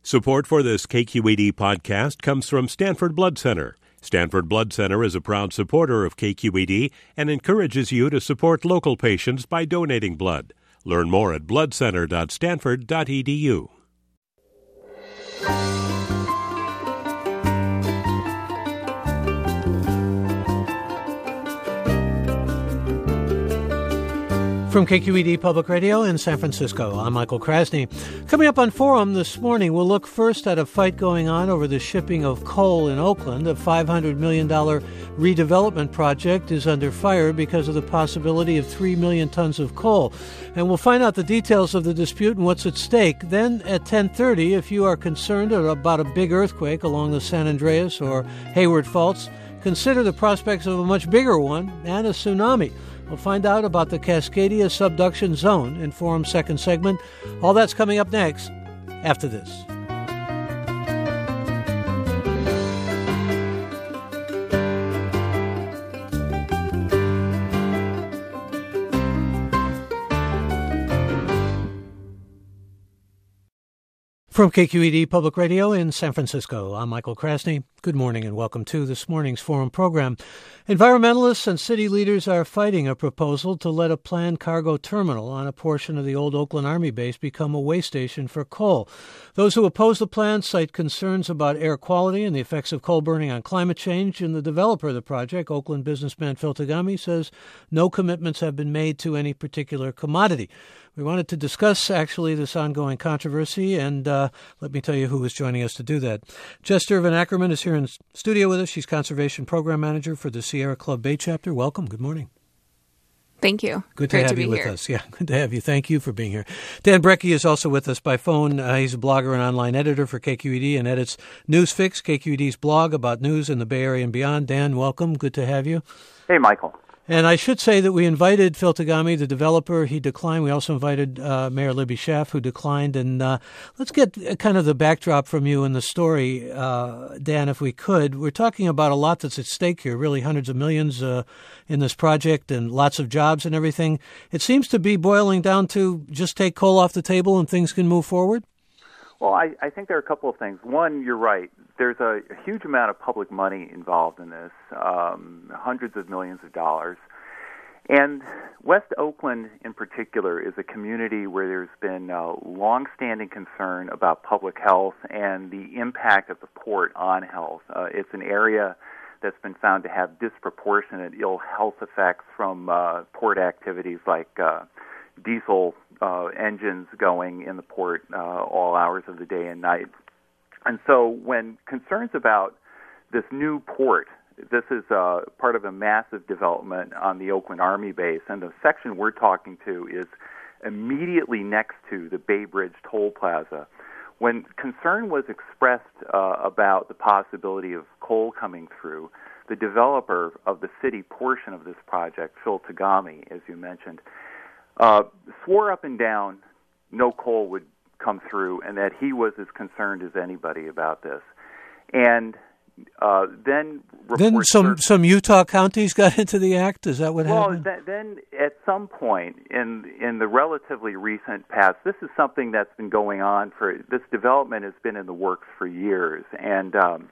Support for this KQED podcast comes from Stanford Blood Center. Stanford Blood Center is a proud supporter of KQED and encourages you to support local patients by donating blood. Learn more at bloodcenter.stanford.edu. From KQED Public Radio in San Francisco, I'm Michael Krasny. Coming up on Forum this morning, we'll look first at a fight going on over the shipping of coal in Oakland. A $500 million redevelopment project is under fire because of the possibility of 3 million tons of coal. And we'll find out the details of the dispute and what's at stake. Then at 10:30, if you are concerned about a big earthquake along the San Andreas or Hayward faults, consider the prospects of a much bigger one and a tsunami. We'll find out about the Cascadia subduction zone in Forum's second segment. All that's coming up next after this. From KQED Public Radio in San Francisco, I'm Michael Krasny. Good morning and welcome to this morning's Forum program. Environmentalists and city leaders are fighting a proposal to let a planned cargo terminal on a portion of the old Oakland Army base become a way station for coal. Those who oppose the plan cite concerns about air quality and the effects of coal burning on climate change, and the developer of the project, Oakland businessman Phil Tagami, says no commitments have been made to any particular commodity. We wanted to discuss, actually, this ongoing controversy, and let me tell you who is joining us to do that. Jester Van Ackerman is here in studio with us. She's Conservation Program Manager for the Sierra Club Bay Chapter. Welcome. Good morning. Thank you. Good to have you with us. Yeah, good to have you. Thank you for being here. Dan Brekke is also with us by phone. He's a blogger and online editor for KQED and edits Newsfix, KQED's blog about news in the Bay Area and beyond. Dan, welcome. Good to have you. Hey, Michael. And I should say that we invited Phil Tagami, the developer. He declined. We also invited Mayor Libby Schaaf, who declined. And let's get kind of the backdrop from you in the story, Dan, if we could. We're talking about a lot that's at stake here, really hundreds of millions in this project and lots of jobs and everything. It seems to be boiling down to just take coal off the table and things can move forward. Well, I think there are a couple of things. One, you're right. There's a huge amount of public money involved in this, hundreds of millions of dollars. And West Oakland, in particular, is a community where there's been long-standing concern about public health and the impact of the port on health. It's an area that's been found to have disproportionate ill health effects from port activities like diesel engines going in the port all hours of the day and night. And so when concerns about this new port, this is part of a massive development on the Oakland Army base, and the section we're talking to is immediately next to the Bay Bridge Toll Plaza. When concern was expressed about the possibility of coal coming through, the developer of the city portion of this project, Phil Tagami, as you mentioned, swore up and down no coal would come through and that he was as concerned as anybody about this. And then some Utah counties got into the act? Is that what happened? Well, then at some point in the relatively recent past, this is something that's been going on this development has been in the works for years, and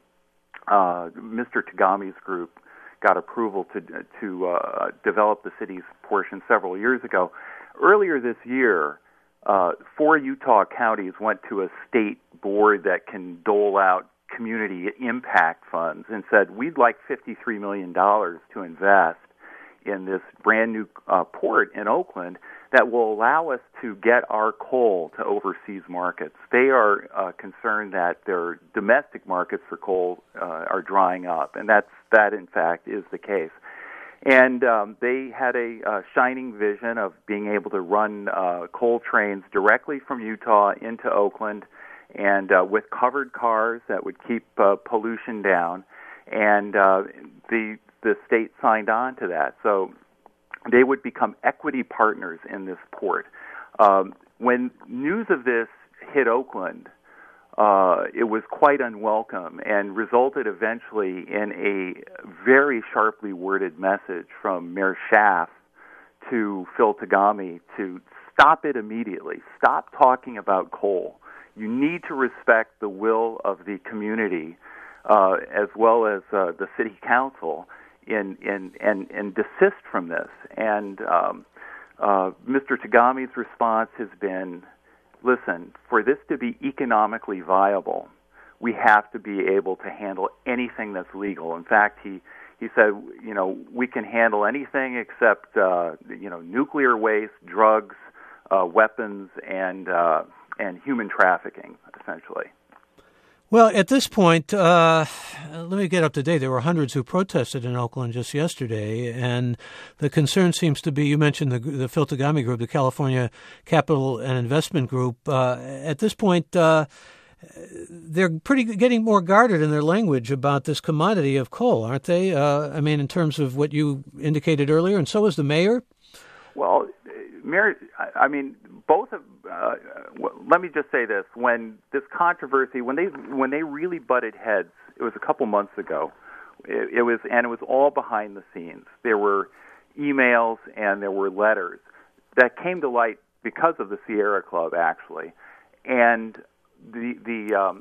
Mr. Tagami's group got approval to develop the city's portion several years ago. Earlier this year, 4 Utah counties went to a state board that can dole out community impact funds and said, we'd like $53 million to invest in this brand new port in Oakland that will allow us to get our coal to overseas markets. They are concerned that their domestic markets for coal are drying up, and that in fact is the case. And they had a shining vision of being able to run coal trains directly from Utah into Oakland, and with covered cars that would keep pollution down. And the state signed on to that. So they would become equity partners in this port. When news of this hit Oakland, it was quite unwelcome and resulted eventually in a very sharply worded message from Mayor Schaaf to Phil Tagami to stop it immediately. Stop talking about coal. you need to respect the will of the community as well as the city council and desist from this. And Mr. Tagami's response has been, listen, for this to be economically viable, we have to be able to handle anything that's legal. In fact, he said, we can handle anything except, nuclear waste, drugs, weapons, and human trafficking, essentially. Well, at this point, let me get up to date. There were hundreds who protested in Oakland just yesterday, and the concern seems to be, you mentioned the Phil Tagami Group, the California Capital and Investment Group. At this point, they're getting more guarded in their language about this commodity of coal, aren't they? In terms of what you indicated earlier, and so is the mayor. Well, Mayor, both of. Let me just say this: when this controversy, when they really butted heads, it was a couple months ago. It was all behind the scenes. There were emails and there were letters that came to light because of the Sierra Club, actually, and the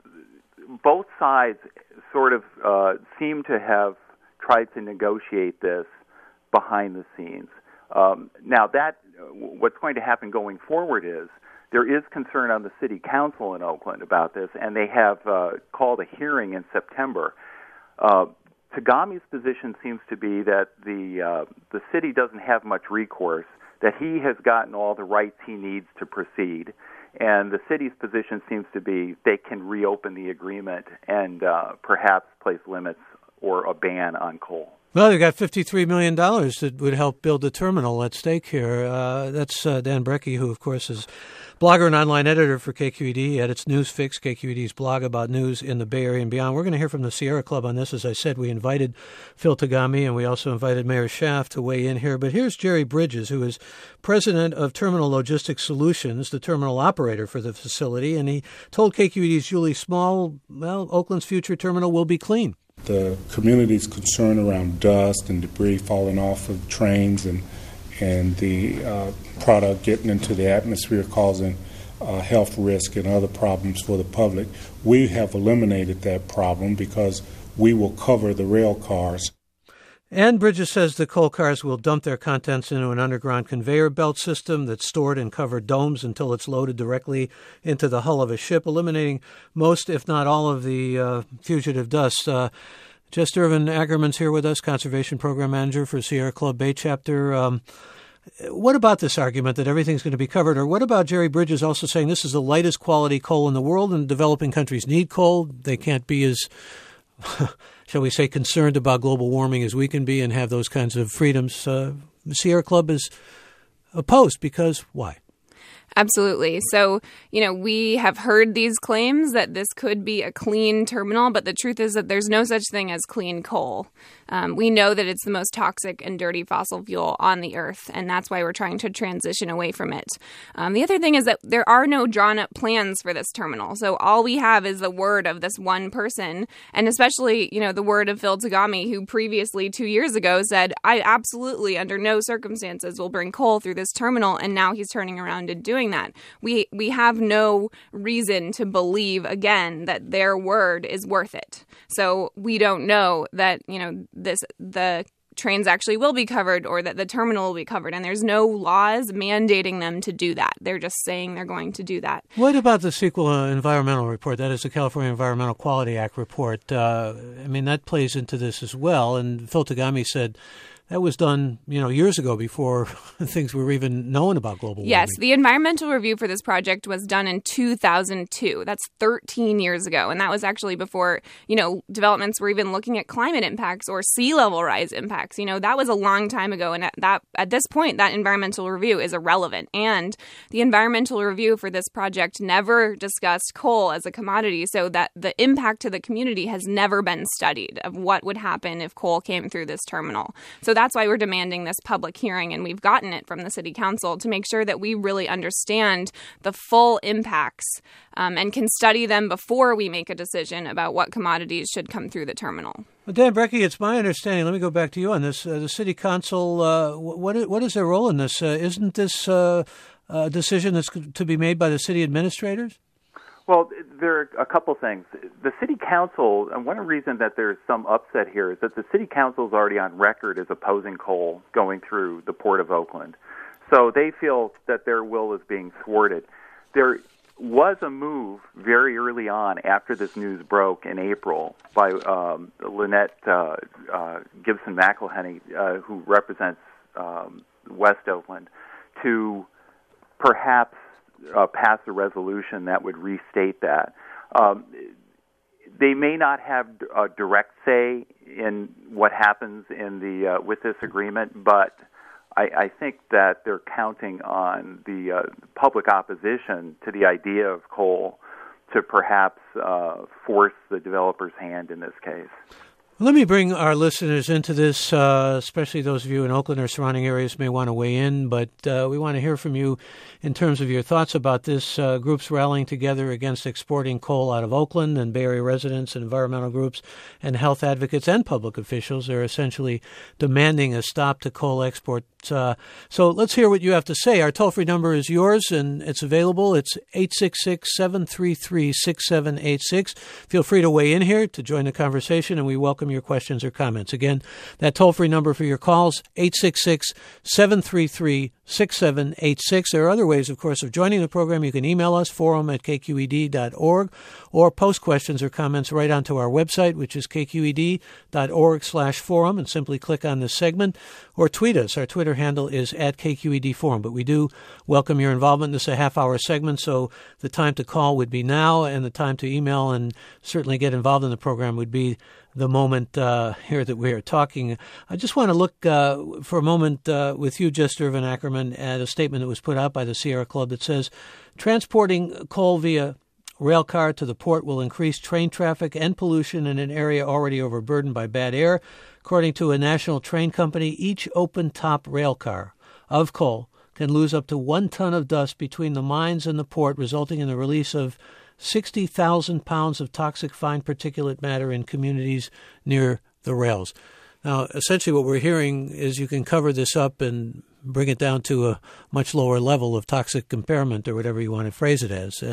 both sides sort of seem to have tried to negotiate this behind the scenes. Now, what's going to happen going forward is there is concern on the city council in Oakland about this, and they have called a hearing in September. Tagami's position seems to be that the city doesn't have much recourse, that he has gotten all the rights he needs to proceed, and the city's position seems to be they can reopen the agreement and perhaps place limits or a ban on coal. Well, they got $53 million that would help build the terminal at stake here. That's Dan Brekke, who, of course, is blogger and online editor for KQED, edits Newsfix, KQED's blog about news in the Bay Area and beyond. We're going to hear from the Sierra Club on this. As I said, we invited Phil Tagami, and we also invited Mayor Schaaf to weigh in here. But here's Jerry Bridges, who is president of Terminal Logistics Solutions, the terminal operator for the facility, and he told KQED's Julie Small, Oakland's future terminal will be clean. The community's concern around dust and debris falling off of trains and the product getting into the atmosphere causing health risk and other problems for the public. We have eliminated that problem because we will cover the rail cars. And Bridges says the coal cars will dump their contents into an underground conveyor belt system that's stored in covered domes until it's loaded directly into the hull of a ship, eliminating most, if not all, of the fugitive dust. Just Irvin Ackerman's here with us, Conservation Program Manager for Sierra Club Bay Chapter. What about this argument that everything's going to be covered? Or what about Jerry Bridges also saying this is the lightest quality coal in the world and developing countries need coal? They can't be as shall we say, concerned about global warming as we can be and have those kinds of freedoms. The Sierra Club is opposed because why? Absolutely. So, we have heard these claims that this could be a clean terminal, but the truth is that there's no such thing as clean coal. We know that it's the most toxic and dirty fossil fuel on the earth, and that's why we're trying to transition away from it. The other thing is that there are no drawn-up plans for this terminal. So all we have is the word of this one person, and especially, the word of Phil Tagami, who previously 2 years ago said, I absolutely, under no circumstances, will bring coal through this terminal, and now he's turning around and doing that. We have no reason to believe, again, that their word is worth it. So we don't know that, the trains actually will be covered or that the terminal will be covered. And there's no laws mandating them to do that. They're just saying they're going to do that. What about the CEQA environmental report? That is the California Environmental Quality Act report. That plays into this as well. And Phil Tagami said that was done, years ago before things were even known about global warming. Yes, the environmental review for this project was done in 2002. That's 13 years ago. And that was actually before, developments were even looking at climate impacts or sea level rise impacts. That was a long time ago. And at this point, that environmental review is irrelevant. And the environmental review for this project never discussed coal as a commodity, so that the impact to the community has never been studied of what would happen if coal came through this terminal. So that's why we're demanding this public hearing, and we've gotten it from the City Council to make sure that we really understand the full impacts and can study them before we make a decision about what commodities should come through the terminal. Well, Dan Brekke, it's my understanding, let me go back to you on this, the City Council, what is their role in this? Isn't this a decision that's to be made by the city administrators? Well, there are a couple things. The city council, and one reason that there's some upset here is that the city council is already on record as opposing coal going through the Port of Oakland. So they feel that their will is being thwarted. There was a move very early on after this news broke in April by Lynette Gibson McElhenney, who represents West Oakland, to perhaps pass a resolution that would restate that. They may not have a direct say in what happens in the with this agreement, but I think that they're counting on the public opposition to the idea of coal to perhaps force the developer's hand in this case. Let me bring our listeners into this, especially those of you in Oakland or surrounding areas may want to weigh in, but we want to hear from you in terms of your thoughts about this. Groups rallying together against exporting coal out of Oakland, and Bay Area residents and environmental groups and health advocates and public officials are essentially demanding a stop to coal export. So let's hear what you have to say. Our toll-free number is yours, and it's available. It's 866-733-6786. Feel free to weigh in here to join the conversation, and we welcome your questions or comments. Again, that toll-free number for your calls, 866-733-6786. There are other ways, of course, of joining the program. You can email us, forum@kqed.org, or post questions or comments right onto our website, which is kqed.org/forum, and simply click on this segment, or tweet us. Our Twitter handle is @KQED Forum. But we do welcome your involvement. This is a half-hour segment, so the time to call would be now, and the time to email and certainly get involved in the program would be the moment here that we are talking. I just want to look for a moment with you, Jester Van Ackerman, at a statement that was put out by the Sierra Club that says, transporting coal via rail car to the port will increase train traffic and pollution in an area already overburdened by bad air. According to a national train company, each open-top rail car of coal can lose up to 1 ton of dust between the mines and the port, resulting in the release of 60,000 pounds of toxic fine particulate matter in communities near the rails. Now, essentially what we're hearing is you can cover this up and bring it down to a much lower level of toxic impairment, or whatever you want to phrase it as.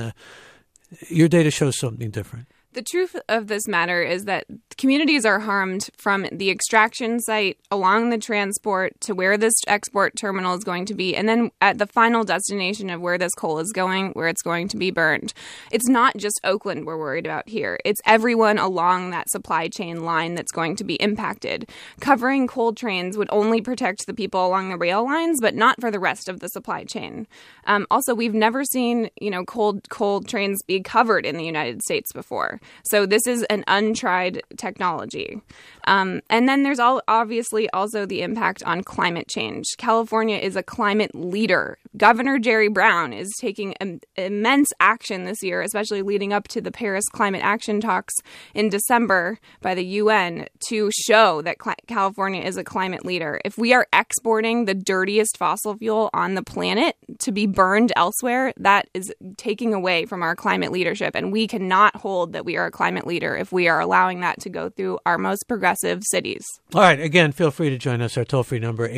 Your data shows something different. The truth of this matter is that communities are harmed from the extraction site along the transport to where this export terminal is going to be, and then at the final destination of where this coal is going, where it's going to be burned. It's not just Oakland we're worried about here. It's everyone along that supply chain line that's going to be impacted. Covering coal trains would only protect the people along the rail lines, but not for the rest of the supply chain. Also, we've never seen, coal trains be covered in the United States before. So this is an untried technology. And then there's obviously also the impact on climate change. California is a climate leader. Governor Jerry Brown is taking immense action this year, especially leading up to the Paris climate action talks in December by the UN, to show that California is a climate leader. If we are exporting the dirtiest fossil fuel on the planet to be burned elsewhere, that is taking away from our climate leadership. And we cannot hold that we are a climate leader if we are allowing that to go through our most progressive cities. All right. Again, feel free to join us. Our toll-free number,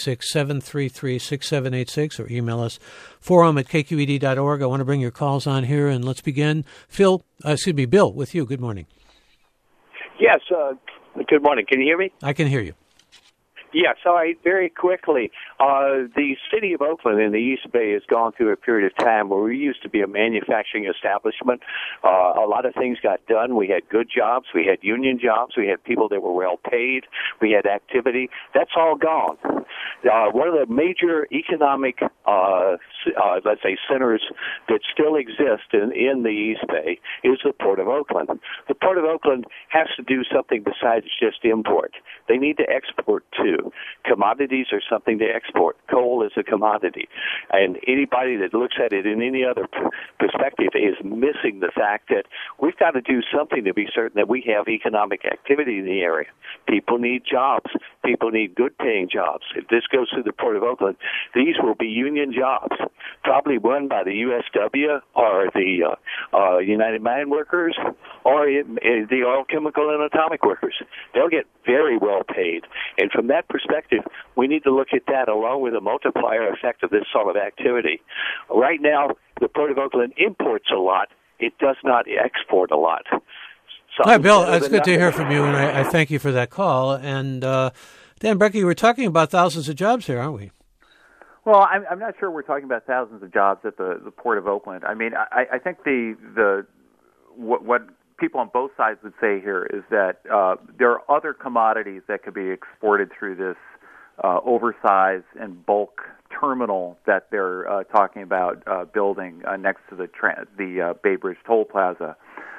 866-733-6786, or email us, forum@kqed.org. I want to bring your calls on here, and let's begin. Bill, with you. Good morning. Yes, good morning. Can you hear me? I can hear you. Yes, all right, very quickly. The city of Oakland in the East Bay has gone through a period of time where we used to be a manufacturing establishment. A lot of things got done. We had good jobs. We had union jobs. We had people that were well paid. We had activity. That's all gone. One of the major economic, let's say, centers that still exist in the East Bay is the Port of Oakland. The Port of Oakland has to do something besides just import. They need to export, too. Commodities are something to export. Coal is a commodity. And anybody that looks at it in any other perspective is missing the fact that we've got to do something to be certain that we have economic activity in the area. People need jobs. People need good-paying jobs. If this goes through the Port of Oakland, these will be union jobs, probably run by the USW or the United Mine Workers or the oil, chemical, and atomic workers. They'll get very well paid. And from that perspective, we need to look at that along with the multiplier effect of this sort of activity. Right now, the Port of Oakland imports a lot it does not export a lot. Hi, Bill. It's good to hear from you, and I thank you for that call. And Dan Brekke, we're talking about thousands of jobs here, aren't we? Well, I'm not sure we're talking about thousands of jobs at the Port of Oakland. I mean, I think what people on both sides would say here is that there are other commodities that could be exported through this oversized and bulk terminal that they're talking about building next to the Bay Bridge Toll Plaza.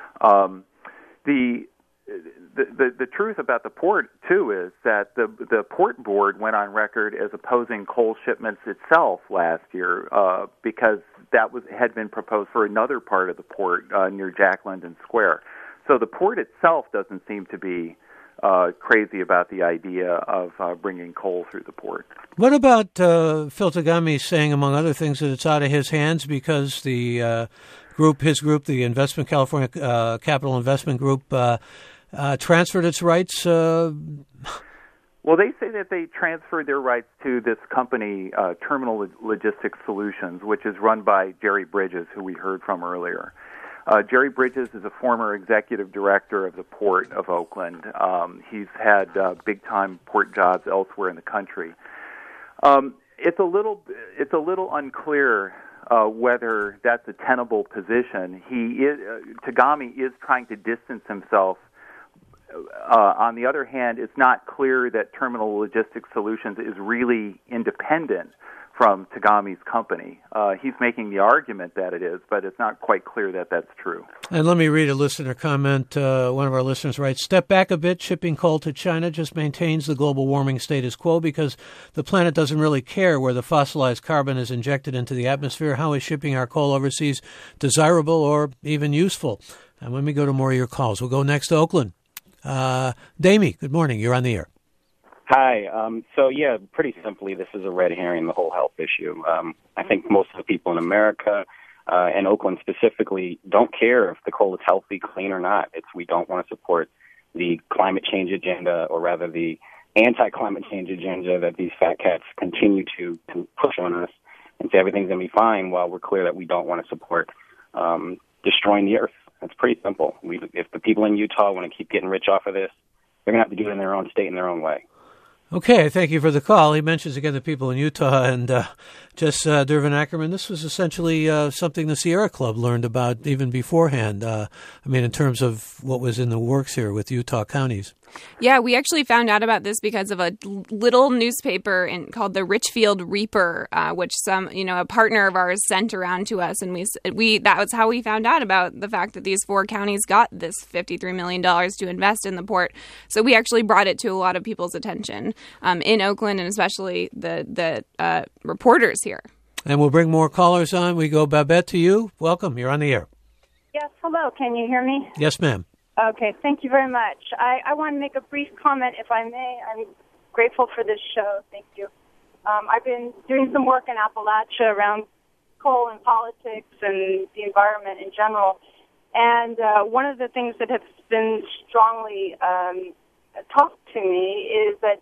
The truth about the port too is that the port board went on record as opposing coal shipments itself last year because that had been proposed for another part of the port near Jack London Square. So the port itself doesn't seem to be crazy about the idea of bringing coal through the port. What about Phil Tagami saying, among other things, that it's out of his hands because the his group, the California Capital Investment Group, transferred its rights? Well, they say that they transferred their rights to this company, Terminal Logistics Solutions, which is run by Jerry Bridges, who we heard from earlier. Jerry Bridges is a former executive director of the Port of Oakland. He's had big-time port jobs elsewhere in the country. It's a little unclear whether that's a tenable position. Tagami is trying to distance himself. On the other hand, it's not clear that Terminal Logistics Solutions is really independent from Tagami's company. He's making the argument that it is, but it's not quite clear that that's true. And let me read a listener comment. One of our listeners writes, "Step back a bit. Shipping coal to China just maintains the global warming status quo because the planet doesn't really care where the fossilized carbon is injected into the atmosphere. How is shipping our coal overseas desirable or even useful?" And let me go to more of your calls. We'll go next to Oakland. Damie, good morning. You're on the air. Hi. Pretty simply, this is a red herring, the whole health issue. I think most of the people in America, and Oakland specifically, don't care if the coal is healthy, clean, or not. We don't want to support the climate change agenda, or rather the anti-climate change agenda that these fat cats continue to push on us and say everything's going to be fine, while we're clear that we don't want to support destroying the earth. It's pretty simple. If the people in Utah want to keep getting rich off of this, they're going to have to do it in their own state, in their own way. Okay, thank you for the call. He mentions again the people in Utah, and Dervin Ackerman, this was essentially something the Sierra Club learned about even beforehand. In terms of what was in the works here with Utah counties. Yeah, we actually found out about this because of a little newspaper called the Richfield Reaper, which a partner of ours sent around to us, and we that was how we found out about the fact that these four counties got this $53 million to invest in the port. So we actually brought it to a lot of people's attention in Oakland, and especially the reporters here. And we'll bring more callers on. We go Babette to you. Welcome. You're on the air. Yes, hello. Can you hear me? Yes, ma'am. Okay, thank you very much. I want to make a brief comment, if I may. I'm grateful for this show. Thank you. I've been doing some work in Appalachia around coal and politics and the environment in general. And one of the things that has been strongly talked to me is that,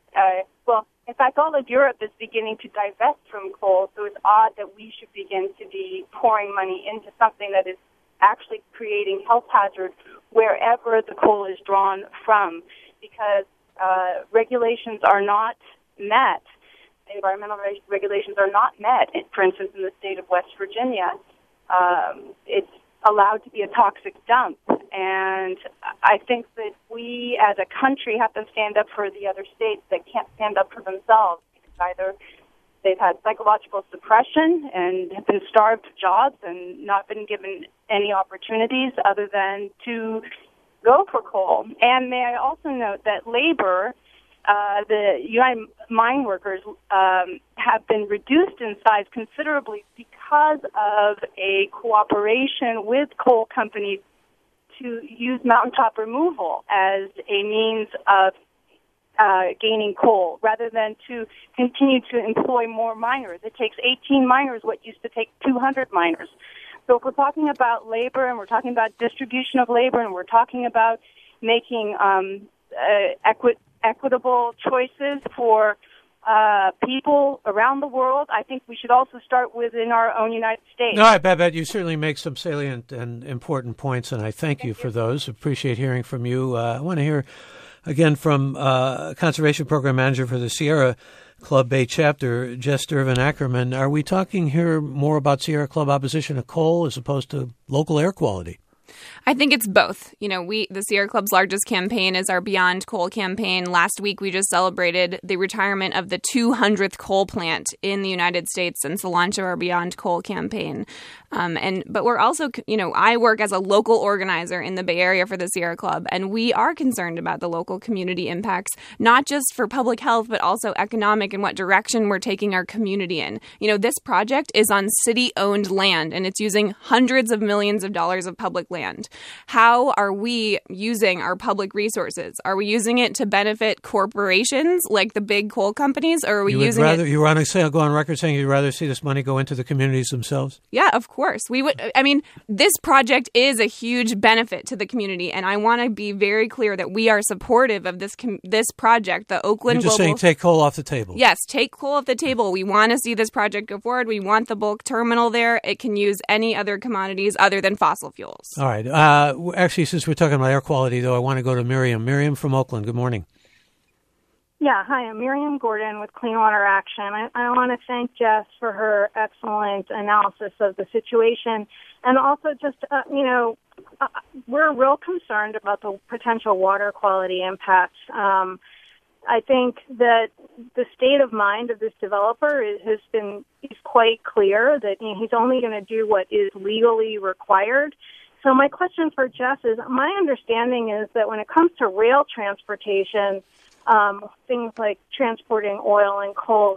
in fact, all of Europe is beginning to divest from coal, so it's odd that we should begin to be pouring money into something that is actually creating health hazards wherever the coal is drawn from, because regulations are not met. Environmental regulations are not met. For instance, in the state of West Virginia, it's allowed to be a toxic dump. And I think that we as a country have to stand up for the other states that can't stand up for themselves. Either they've had psychological suppression and have been starved of jobs and not been given any opportunities other than to go for coal. And may I also note that labor, the United Mine Workers, have been reduced in size considerably because of a cooperation with coal companies to use mountaintop removal as a means of gaining coal, rather than to continue to employ more miners. It takes 18 miners what used to take 200 miners. So if we're talking about labor, and we're talking about distribution of labor, and we're talking about making equitable choices for people around the world. I think we should also start within our own United States. No, Babette, you certainly make some salient and important points, and I thank you for those. Appreciate hearing from you. I want to hear again from Conservation Program Manager for the Sierra Club Bay Chapter, Jess Durbin-Ackerman. Are we talking here more about Sierra Club opposition to coal as opposed to local air quality? I think it's both. You know, the Sierra Club's largest campaign is our Beyond Coal campaign. Last week, we just celebrated the retirement of the 200th coal plant in the United States since the launch of our Beyond Coal campaign. But we're also, I work as a local organizer in the Bay Area for the Sierra Club, and we are concerned about the local community impacts, not just for public health, but also economic and what direction we're taking our community in. This project is on city-owned land, and it's using hundreds of millions of dollars of public land. How are we using our public resources? Are we using it to benefit corporations like the big coal companies, or are we using it? You want to go on record saying you'd rather see this money go into the communities themselves? Yeah, of course. We would. I mean, this project is a huge benefit to the community, and I want to be very clear that we are supportive of this project. The Oakland You're just Global. saying take coal off the table. Yes, take coal off the table. We want to see this project go forward. We want the bulk terminal there. It can use any other commodities other than fossil fuels. All right. Actually, since we're talking about air quality, though, I want to go to Miriam. Miriam from Oakland. Good morning. Yeah, hi, I'm Miriam Gordon with Clean Water Action. I want to thank Jess for her excellent analysis of the situation. And also just, we're real concerned about the potential water quality impacts. I think that the state of mind of this developer is quite clear that he's only going to do what is legally required. So my question for Jess is, my understanding is that when it comes to rail transportation, things like transporting oil and coal,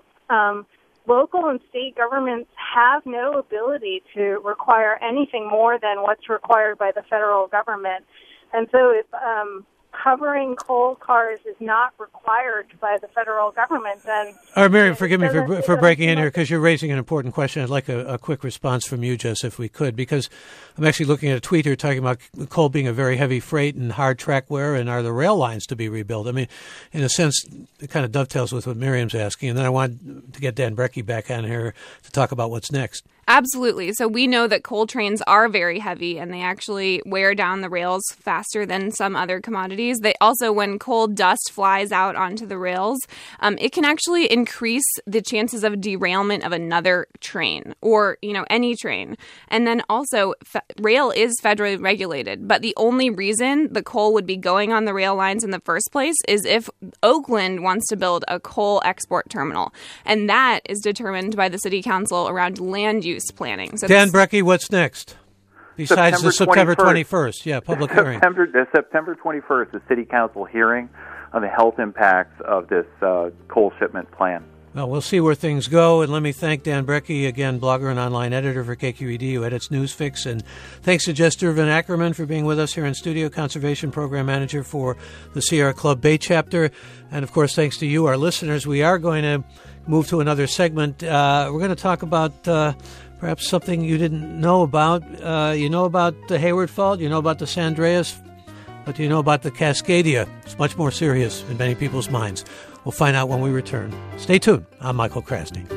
local and state governments have no ability to require anything more than what's required by the federal government. And so if covering coal cars is not required by the federal government, then... All right, Miriam, forgive me for breaking in here because you're raising an important question. I'd like a quick response from you, Jess, if we could, because I'm actually looking at a tweet here talking about coal being a very heavy freight and hard track wear, and are the rail lines to be rebuilt? I mean, in a sense, it kind of dovetails with what Miriam's asking, and then I want to get Dan Brekke back on here to talk about what's next. Absolutely. So we know that coal trains are very heavy, and they actually wear down the rails faster than some other commodities. They also, when coal dust flies out onto the rails, it can actually increase the chances of derailment of another train or, any train. And then also, rail is federally regulated, but the only reason the coal would be going on the rail lines in the first place is if Oakland wants to build a coal export terminal. And that is determined by the city council around land use planning. So Dan Brekke, what's next? Besides the September 21st. Yeah, public hearing. September 21st, the city council hearing on the health impacts of this coal shipment plan. Well, we'll see where things go. And let me thank Dan Brekke, again, blogger and online editor for KQED, who edits Newsfix. And thanks to Jess Durbin-Ackerman for being with us here in studio, Conservation Program Manager for the Sierra Club Bay Chapter. And, of course, thanks to you, our listeners. We are going to move to another segment. We're going to talk about perhaps something you didn't know about. You know about the Hayward Fault, you know about the San Andreas, but you know about the Cascadia. It's much more serious in many people's minds. We'll find out when we return. Stay tuned. I'm Michael Krasny.